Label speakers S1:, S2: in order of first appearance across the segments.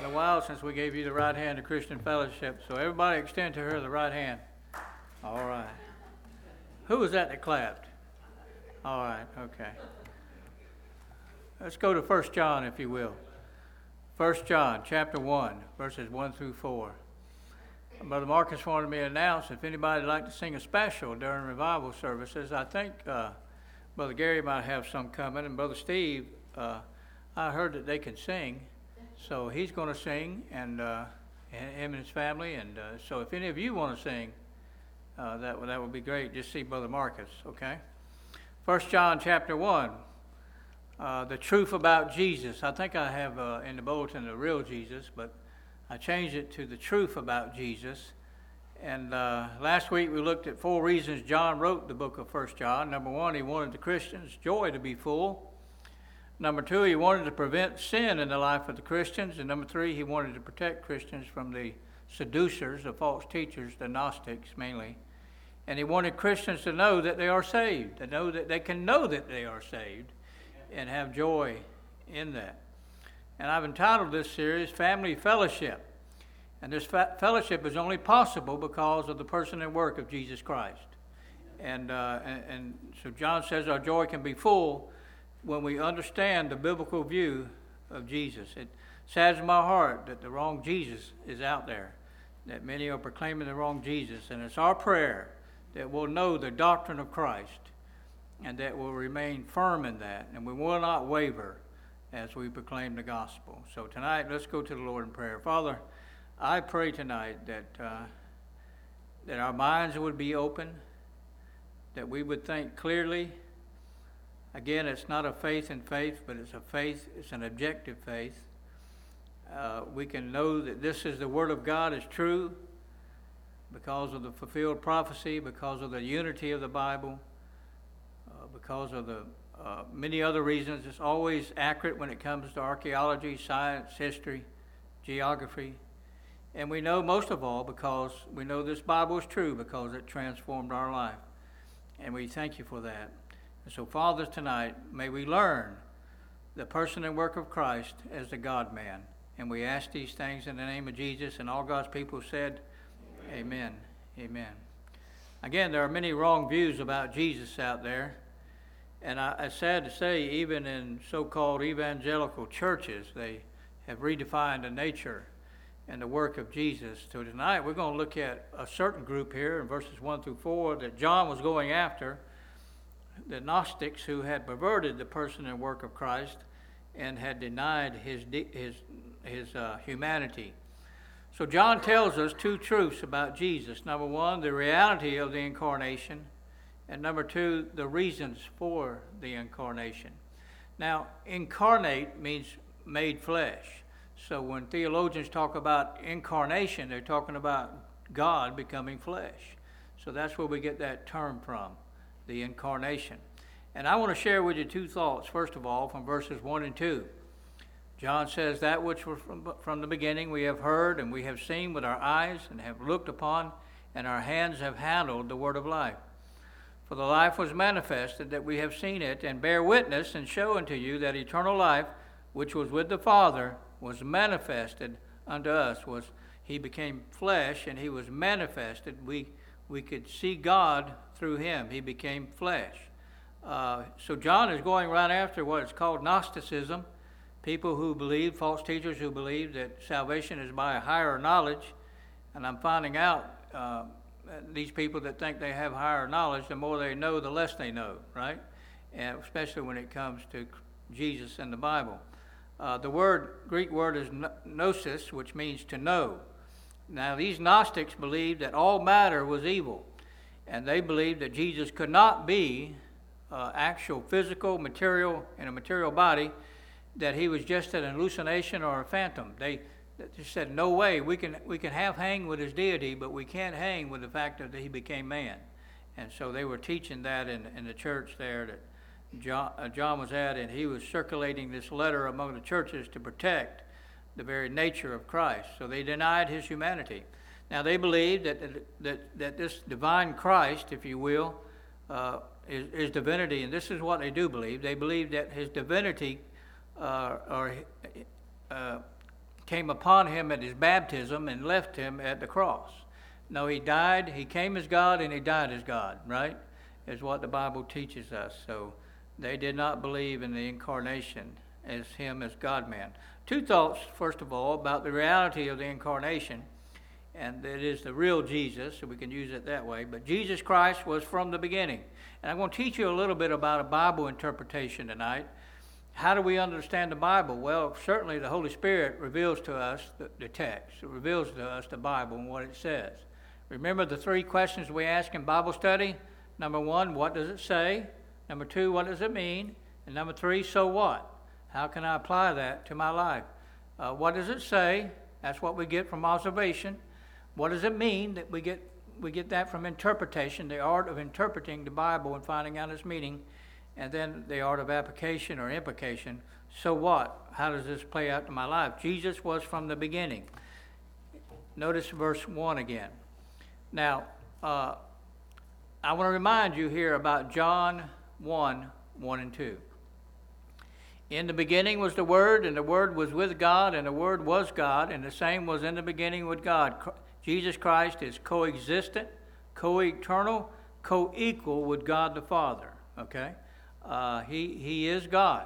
S1: a while since we gave you the right hand of Christian Fellowship, so everybody extend to her the right hand. All right. Who was that clapped? All right, okay. Let's go to 1 John, if you will. 1 John, chapter 1, verses 1 through 4. Brother Marcus wanted me to announce if anybody would like to sing a special during revival services. I think Brother Gary might have some coming, and Brother Steve, I heard that they can sing, so he's going to sing, and him and his family. And so if any of you want to sing, that would be great. Just see Brother Marcus, okay? 1 John chapter 1, the truth about Jesus. I think I have in the bulletin the real Jesus, but I changed it to the truth about Jesus. And last week we looked at 4 reasons John wrote the book of 1 John. Number 1, he wanted the Christians' joy to be full. Number 2, he wanted to prevent sin in the life of the Christians. And number 3, he wanted to protect Christians from the seducers, the false teachers, the Gnostics mainly. And he wanted Christians to know that they are saved, to know that they can know that they are saved and have joy in that. And I've entitled this series, Family Fellowship. And this fellowship is only possible because of the person and work of Jesus Christ. And so John says our joy can be full when we understand the biblical view of Jesus. It saddens my heart that the wrong Jesus is out there, that many are proclaiming the wrong Jesus. And it's our prayer that we'll know the doctrine of Christ and that we'll remain firm in that, and we will not waver as we proclaim the gospel. So tonight, let's go to the Lord in prayer. Father, I pray tonight that our minds would be open, that we would think clearly. Again, it's not a faith in faith, but it's a faith, it's an objective faith. We can know that this is the Word of God is true because of the fulfilled prophecy, because of the unity of the Bible, because of the many other reasons. It's always accurate when it comes to archaeology, science, history, geography. And we know most of all because we know this Bible is true because it transformed our life. And we thank you for that. And so, Father, tonight, may we learn the person and work of Christ as the God-man. And we ask these things in the name of Jesus, and all God's people said, Amen. Amen. Again, there are many wrong views about Jesus out there. And it's sad to say, even in so-called evangelical churches, they have redefined the nature and the work of Jesus. So tonight, we're going to look at a certain group here in verses 1 through 4 that John was going after, the Gnostics who had perverted the person and work of Christ and had denied his humanity. So John tells us 2 truths about Jesus. Number 1, the reality of the incarnation, and number 2, the reasons for the incarnation. Now, incarnate means made flesh. So when theologians talk about incarnation, they're talking about God becoming flesh. So that's where we get that term from, the incarnation. And I want to share with you 2 thoughts, first of all, from verses 1 and 2. John says, that which was from the beginning we have heard and we have seen with our eyes and have looked upon, and our hands have handled the word of life. For the life was manifested, that we have seen it, and bear witness and show unto you that eternal life, which was with the Father, was manifested unto us. He became flesh, and he was manifested. We could see God through him. He became flesh. So John is going right after what is called Gnosticism, people who believe, false teachers who believe that salvation is by a higher knowledge. And I'm finding out these people that think they have higher knowledge, the more they know, the less they know, right? And especially when it comes to Jesus and the Bible. The Greek word is gnosis, which means to know. Now, these Gnostics believed that all matter was evil, and they believed that Jesus could not be actual physical material in a material body, that he was just an hallucination or a phantom. They said, no way, we can hang with his deity, but we can't hang with the fact that he became man. And so they were teaching that in the church there that John was at, and he was circulating this letter among the churches to protect the very nature of Christ. So they denied his humanity. Now they believed that this divine Christ, if you will, is divinity, and this is what they do believe. They believe that his divinity came upon him at his baptism and left him at the cross. No, he died, he came as God, and he died as God, right? Is what the Bible teaches us. So they did not believe in the incarnation as him as God-man. Two thoughts, first of all, about the reality of the incarnation, and it is the real Jesus, so we can use it that way. But Jesus Christ was from the beginning. And I'm going to teach you a little bit about a Bible interpretation tonight. How do we understand the Bible? Well, certainly the Holy Spirit reveals to us the text. It reveals to us the Bible and what it says. Remember the three questions we ask in Bible study? Number one, what does it say? Number two, what does it mean? And number three, so what? How can I apply that to my life? What does it say? That's what we get from observation. What does it mean? That we get that from interpretation, the art of interpreting the Bible and finding out its meaning. And then the art of application or implication. So what? How does this play out to my life? Jesus was from the beginning. Notice verse 1 again. Now, I want to remind you here about John 1, 1 and 2. In the beginning was the Word, and the Word was with God, and the Word was God, and the same was in the beginning with God. Jesus Christ is co-existent, co-eternal, co-equal with God the Father. Okay? He is God.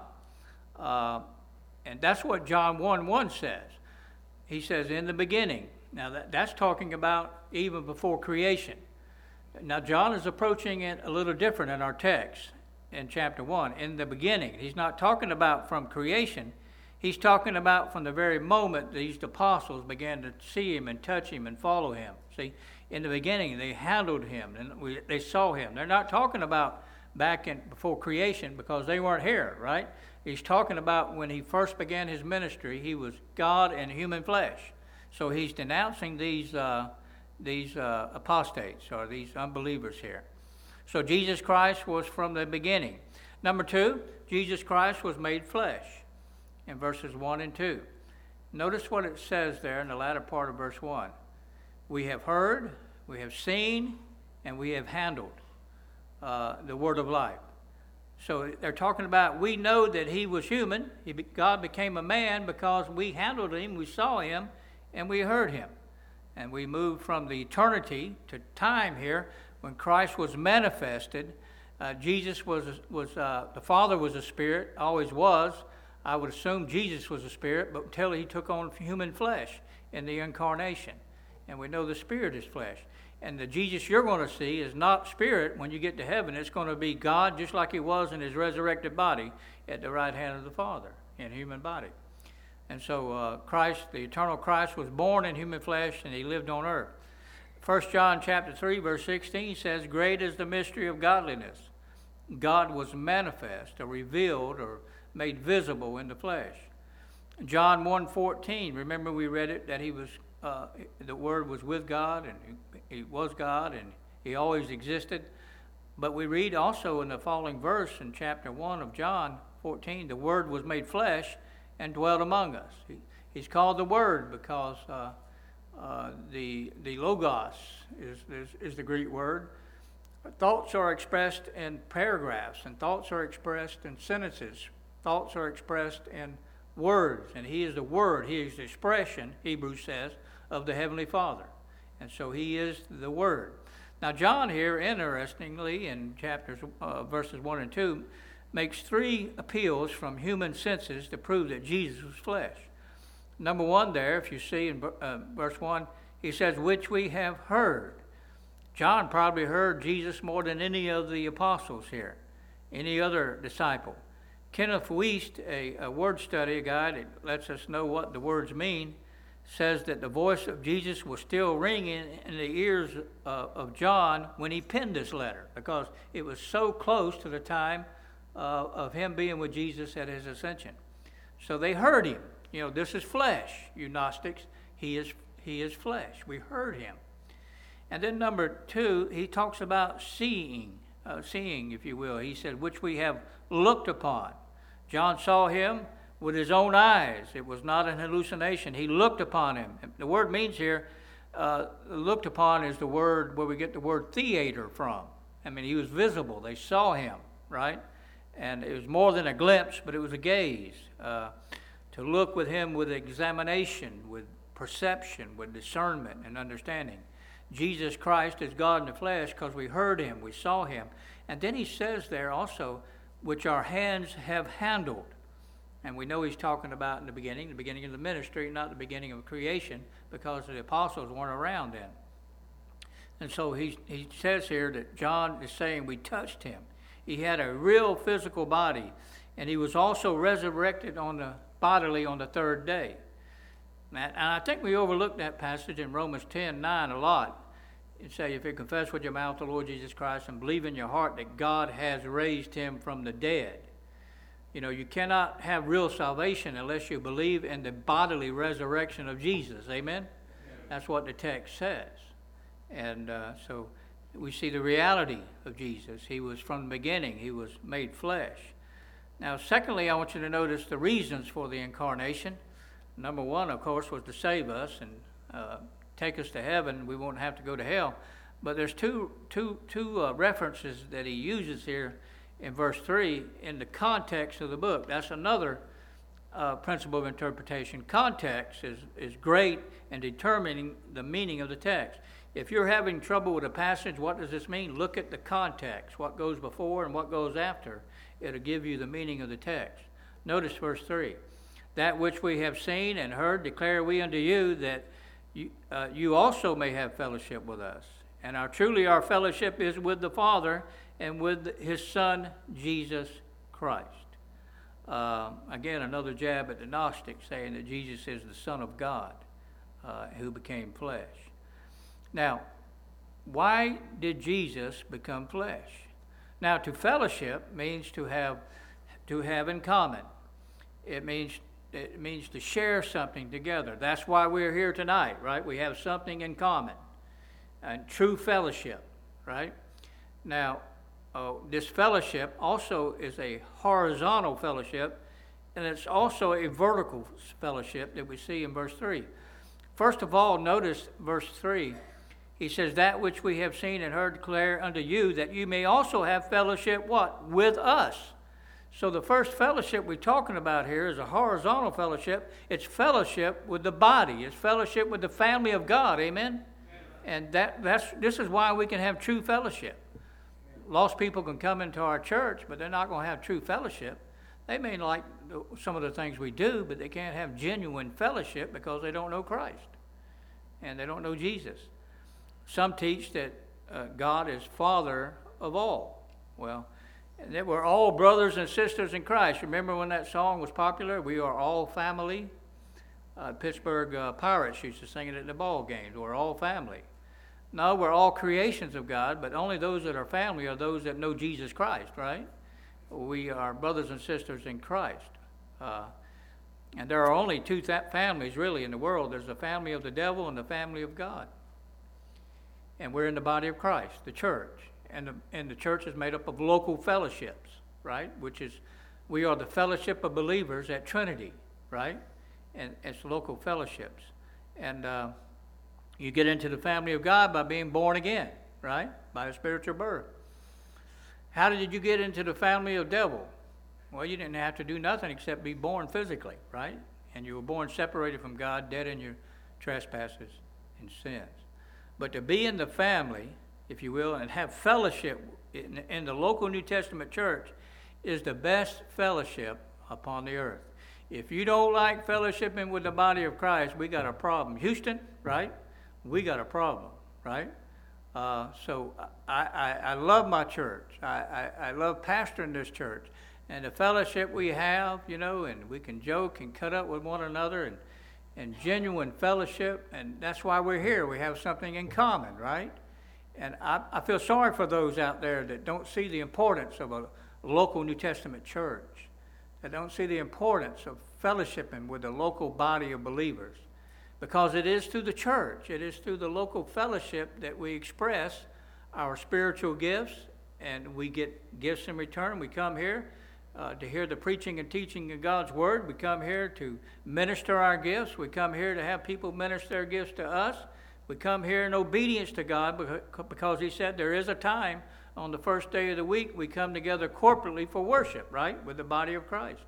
S1: And that's what John 1:1 says. He says, in the beginning. Now, that's talking about even before creation. Now, John is approaching it a little different in our text in chapter 1. In the beginning. He's not talking about from creation. He's talking about from the very moment these apostles began to see him and touch him and follow him. See, in the beginning, they handled him and they saw him. They're not talking about back in before creation because they weren't here, right? He's talking about when he first began his ministry, he was God in human flesh. So he's denouncing these apostates or these unbelievers here. So Jesus Christ was from the beginning. Number 2, Jesus Christ was made flesh in verses 1 and 2. Notice what it says there in the latter part of verse 1. We have heard, we have seen, and we have handled the word of life. So they're talking about we know that he was human. God became a man because we handled him, we saw him, and we heard him. And we moved from the eternity to time here when Christ was manifested. Jesus was the Father was a spirit, always was. I would assume Jesus was a spirit, but until he took on human flesh in the incarnation. And we know the Spirit is flesh. And the Jesus you're going to see is not spirit when you get to heaven. It's going to be God just like he was in his resurrected body at the right hand of the Father in human body. And so Christ, the eternal Christ, was born in human flesh and he lived on earth. 1 John chapter 3, verse 16 says, great is the mystery of godliness. God was manifest or revealed or made visible in the flesh. John 1:14, remember we read it that he was the Word was with God and he was God and he always existed. But we read also in the following verse in chapter 1 of John 14, the Word was made flesh and dwelt among us. He's called the Word because the Logos is the Greek word. Thoughts are expressed in paragraphs and thoughts are expressed in sentences. Thoughts are expressed in words, and he is the Word. He is the expression, Hebrews says, of the Heavenly Father. And so he is the Word. Now John here, interestingly, in verses 1 and 2, makes 3 appeals from human senses to prove that Jesus was flesh. Number 1 there, if you see in verse 1, he says, which we have heard. John probably heard Jesus more than any of the apostles here, any other disciple. Kenneth Wuest, a word study guy that lets us know what the words mean, says that the voice of Jesus was still ringing in the ears of John when he penned this letter because it was so close to the time of him being with Jesus at his ascension. So they heard him. You know, this is flesh, you Gnostics. He is flesh. We heard him. And then number 2, he talks about seeing, if you will. He said, which we have looked upon. John saw him with his own eyes. It was not an hallucination. He looked upon him. The word means here, looked upon is the word where we get the word theater from. I mean, he was visible. They saw him, right? And it was more than a glimpse, but it was a gaze. to look with him with examination, with perception, with discernment and understanding. Jesus Christ is God in the flesh because we heard him, we saw him. And then he says there also, which our hands have handled. And we know he's talking about in the beginning of the ministry, not the beginning of creation, because the apostles weren't around then. And so he says here that John is saying we touched him. He had a real physical body, and he was also resurrected bodily on the third day. And I think we overlooked that passage in Romans 10:9 a lot. It says, if you confess with your mouth the Lord Jesus Christ and believe in your heart that God has raised him from the dead. You know, you cannot have real salvation unless you believe in the bodily resurrection of Jesus. Amen? That's what the text says. And so we see the reality of Jesus. He was from the beginning. He was made flesh. Now, secondly, I want you to notice the reasons for the incarnation. Number one, of course, was to save us and take us to heaven. We won't have to go to hell. But there's two references that he uses here in verse 3 in the context of the book. That's another principle of interpretation. Context is great in determining the meaning of the text. If you're having trouble with a passage, what does this mean? Look at the context, what goes before and what goes after. It'll give you the meaning of the text. Notice verse 3. That which we have seen and heard declare we unto you, that you also may have fellowship with us. And our fellowship is with the Father and with his Son, Jesus Christ. Again, another jab at the Gnostics, saying that Jesus is the Son of God who became flesh. Now, why did Jesus become flesh? Now, to fellowship means to have in common. It means to share something together. That's why we're here tonight, right? We have something in common, and true fellowship, right? Now, this fellowship also is a horizontal fellowship, and it's also a vertical fellowship that we see in verse 3. First of all, notice verse 3. He says, that which we have seen and heard declare unto you, that you may also have fellowship, what? With us. So the first fellowship we're talking about here is a horizontal fellowship. It's fellowship with the body. It's fellowship with the family of God. Amen? And this is why we can have true fellowship. Lost people can come into our church, but they're not going to have true fellowship. They may like some of the things we do, but they can't have genuine fellowship because they don't know Christ. And they don't know Jesus. Some teach that God is Father of all. Well, and that we're all brothers and sisters in Christ. Remember when that song was popular? We are all family. Pittsburgh Pirates used to sing it at the ball games. We're all family. No, we're all creations of God, but only those that are family are those that know Jesus Christ, right? We are brothers and sisters in Christ. And there are only two families really in the world. There's the family of the devil and the family of God. And we're in the body of Christ, the church. And the church is made up of local fellowships, right? We are the fellowship of believers at Trinity, right? And it's local fellowships. And you get into the family of God by being born again, right? By a spiritual birth. How did you get into the family of the devil? Well, you didn't have to do nothing except be born physically, right? And you were born separated from God, dead in your trespasses and sins. But to be in the family, if you will, and have fellowship in the local New Testament church is the best fellowship upon the earth. If you don't like fellowshipping with the body of Christ, we got a problem. Houston, right? We got a problem, right? So I love my church. I love pastoring this church. And the fellowship we have, and we can joke and cut up with one another and genuine fellowship. And that's why we're here. We have something in common, right? And I feel sorry for those out there that don't see the importance of a local New Testament church, that don't see the importance of fellowshipping with the local body of believers. Because it is through the church, it is through the local fellowship that we express our spiritual gifts, and we get gifts in return. We come here to hear the preaching and teaching of God's Word. We come here to minister our gifts. We come here to have people minister their gifts to us. We come here in obedience to God because He said there is a time on the first day of the week we come together corporately for worship, right, with the body of Christ.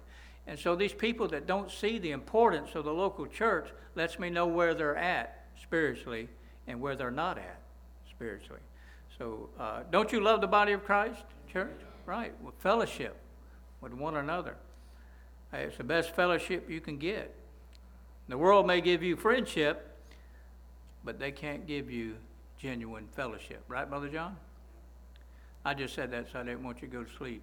S1: And so these people that don't see the importance of the local church lets me know where they're at spiritually and where they're not at spiritually. So don't you love the body of Christ, church? Right, with fellowship with one another. It's the best fellowship you can get. The world may give you friendship, but they can't give you genuine fellowship. Right, Brother John? I just said that so I didn't want you to go to sleep.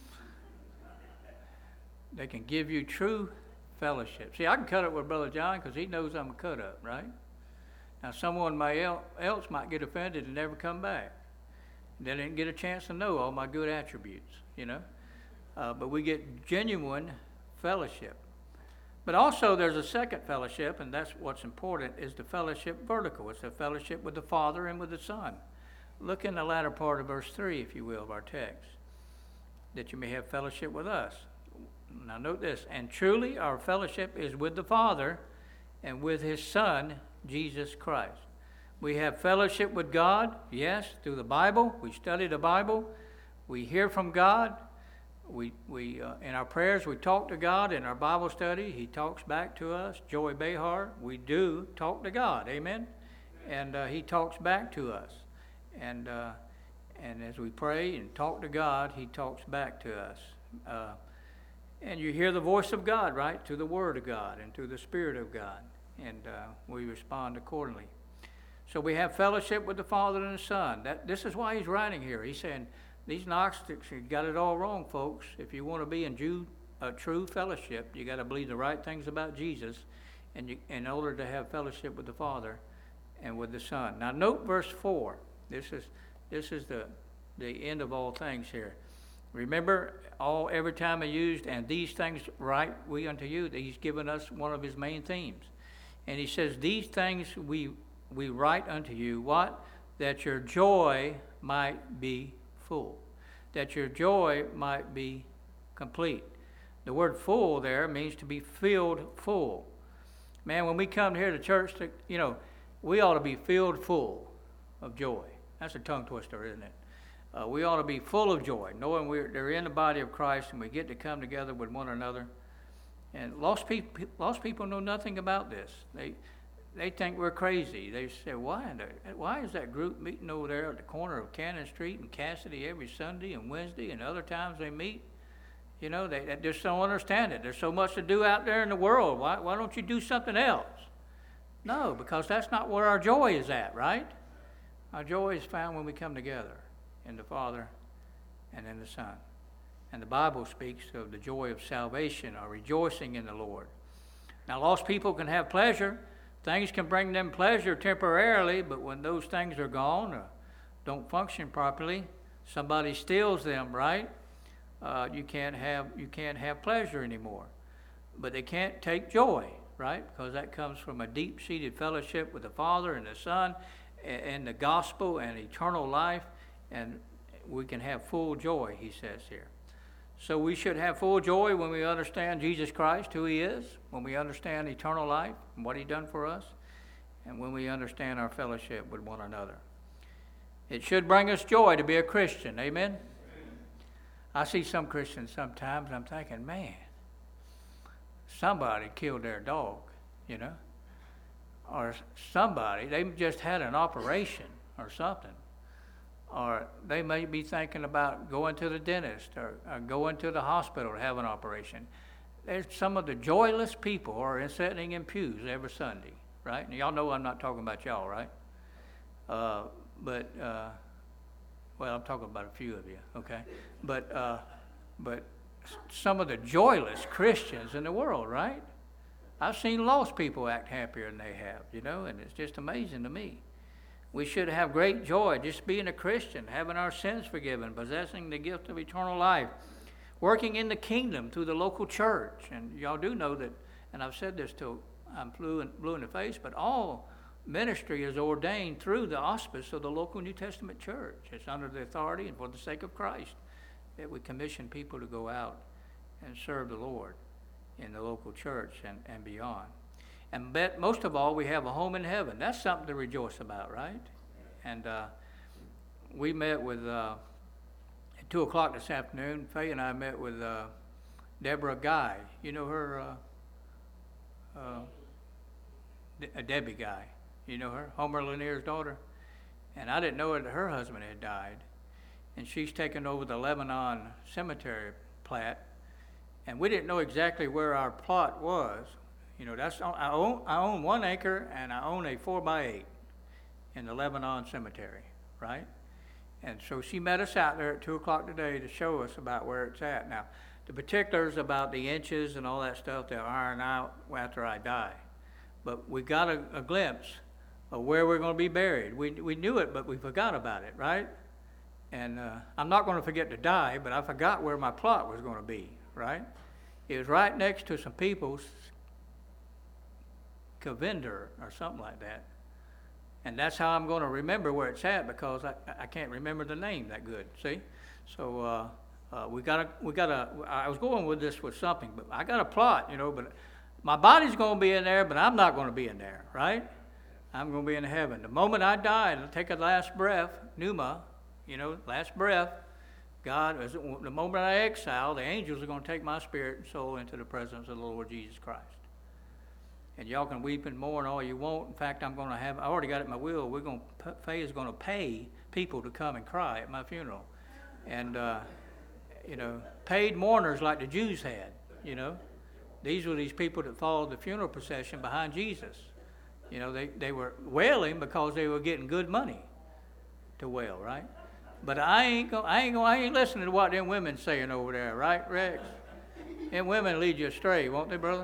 S1: They can give you true fellowship. See, I can cut up with Brother John because he knows I'm a cut up, right? Now, someone else might get offended and never come back. They didn't get a chance to know all my good attributes, you know. But we get genuine fellowship. But also there's a second fellowship, and that's what's important, is the fellowship vertical. It's the fellowship with the Father and with the Son. Look in the latter part of verse 3, if you will, of our text, that you may have fellowship with us. Now note this, and truly our fellowship is with the Father and with His Son, Jesus Christ. We have fellowship with God, yes, through the Bible. We study the Bible. We hear from God. We in our prayers, we talk to God. In our Bible study, He talks back to us. Joey Behar, we do talk to God, amen? And He talks back to us. And as we pray and talk to God, He talks back to us. And you hear the voice of God, right, through the Word of God and through the Spirit of God. And we respond accordingly. So we have fellowship with the Father and the Son. This is why he's writing here. He's saying, these Gnostics have got it all wrong, folks. If you want to be in true fellowship, you got to believe the right things about Jesus in order to have fellowship with the Father and with the Son. Now note verse 4. This is the end of all things here. Remember, every time he used, and these things write we unto you, that he's given us one of his main themes. And he says, these things we write unto you, what? That your joy might be full. That your joy might be complete. The word full there means to be filled full. Man, when we come here to church, we ought to be filled full of joy. That's a tongue twister, isn't it? We ought to be full of joy, knowing they're in the body of Christ and we get to come together with one another. And lost people know nothing about this. They think we're crazy. They say, why is that group meeting over there at the corner of Cannon Street and Cassidy every Sunday and Wednesday and other times they meet? You know, they just don't understand it. There's so much to do out there in the world. Why don't you do something else? No, because that's not where our joy is at, right? Our joy is found when we come together in the Father and in the Son. And the Bible speaks of the joy of salvation or rejoicing in the Lord. Now, lost people can have pleasure. Things can bring them pleasure temporarily, but when those things are gone or don't function properly, somebody steals them, right? You can't have pleasure anymore. But they can't take joy, right? Because that comes from a deep-seated fellowship with the Father and the Son and the gospel and eternal life, and we can have full joy, he says here. So we should have full joy when we understand Jesus Christ, who he is, when we understand eternal life and what he done for us, and when we understand our fellowship with one another. It should bring us joy to be a Christian, amen? I see some Christians sometimes, I'm thinking, man, somebody killed their dog, or somebody, they just had an operation or something. Or they may be thinking about going to the dentist or going to the hospital to have an operation. There's some of the joyless people who are sitting in pews every Sunday, right? And y'all know I'm not talking about y'all, right? Well, I'm talking about a few of you, okay? But some of the joyless Christians in the world, right? I've seen lost people act happier than they have, and it's just amazing to me. We should have great joy just being a Christian, having our sins forgiven, possessing the gift of eternal life, working in the kingdom through the local church. And y'all do know that, and I've said this till I'm blue in the face, but all ministry is ordained through the auspice of the local New Testament church. It's under the authority and for the sake of Christ that we commission people to go out and serve the Lord in the local church and beyond. And most of all, we have a home in heaven. That's something to rejoice about, right? And we met with, at 2 o'clock this afternoon, Faye and I met with Deborah Guy. You know her, Debbie Guy. You know her? Homer Lanier's daughter. And I didn't know that her husband had died. And she's taken over the Lebanon Cemetery plat. And we didn't know exactly where our plot was. You know, I own 1 acre and I own a 4x8 in the Lebanon Cemetery, right? And so she met us out there at 2 o'clock today to show us about where it's at. Now, the particulars about the inches and all that stuff, they'll iron out after I die. But we got a glimpse of where we're going to be buried. We knew it, but we forgot about it, right? And I'm not going to forget to die, but I forgot where my plot was going to be, right? It was right next to some people's Cavender or something like that. And that's how I'm going to remember where it's at, because I can't remember the name that good, see? So I was going with this with something, but I got a plot, you know, but my body's going to be in there, but I'm not going to be in there, right? I'm going to be in heaven. The moment I die and take a last breath, pneuma, you know, last breath, the moment I exhale, the angels are going to take my spirit and soul into the presence of the Lord Jesus Christ. And y'all can weep and mourn all you want. In fact, I already got it in my will. Faye is going to pay people to come and cry at my funeral. And, you know, paid mourners like the Jews had, you know. These were these people that followed the funeral procession behind Jesus. You know, they were wailing because they were getting good money to wail, right? But I ain't listening to what them women saying over there, right, Rex? Them women lead you astray, won't they, brother?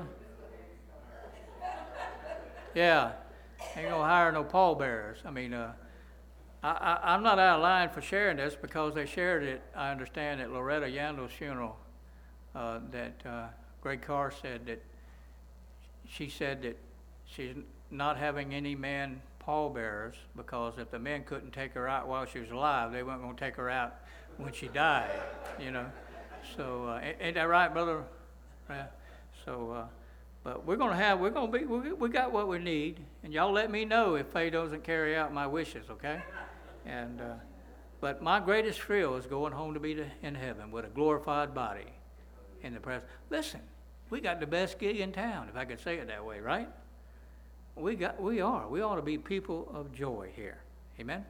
S1: Yeah, ain't gonna hire no pallbearers. I mean, I'm not out of line for sharing this because they shared it, I understand, at Loretta Yandel's funeral, that Greg Carr said that she said that she's not having any man pallbearers because if the men couldn't take her out while she was alive, they weren't going to take her out when she died, you know. So, ain't that right, brother? Yeah. So, but we got what we need, and y'all let me know if Faye doesn't carry out my wishes, okay? And, but my greatest thrill is going home to be in heaven with a glorified body in the presence. Listen, we got the best gig in town, if I could say it that way, right? We ought to be people of joy here. Amen?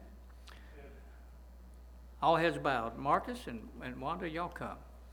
S1: All heads bowed. Marcus and Wanda, y'all come.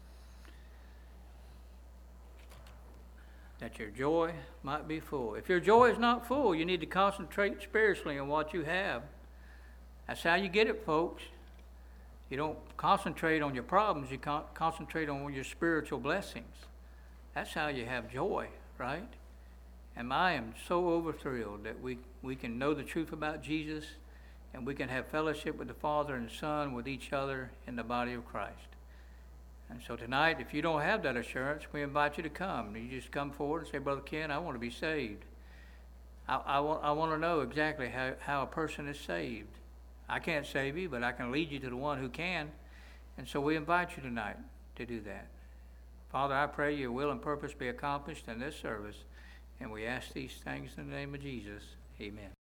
S1: That your joy might be full. If your joy is not full, you need to concentrate spiritually on what you have. That's how you get it, folks. You don't concentrate on your problems, you concentrate on your spiritual blessings. That's how you have joy, right? And I am so overthrilled that we can know the truth about Jesus and we can have fellowship with the Father and the Son, with each other in the body of Christ. And so tonight, if you don't have that assurance, we invite you to come. You just come forward and say, Brother Ken, I want to be saved. I want to know exactly how a person is saved. I can't save you, but I can lead you to the one who can. And so we invite you tonight to do that. Father, I pray your will and purpose be accomplished in this service. And we ask these things in the name of Jesus. Amen.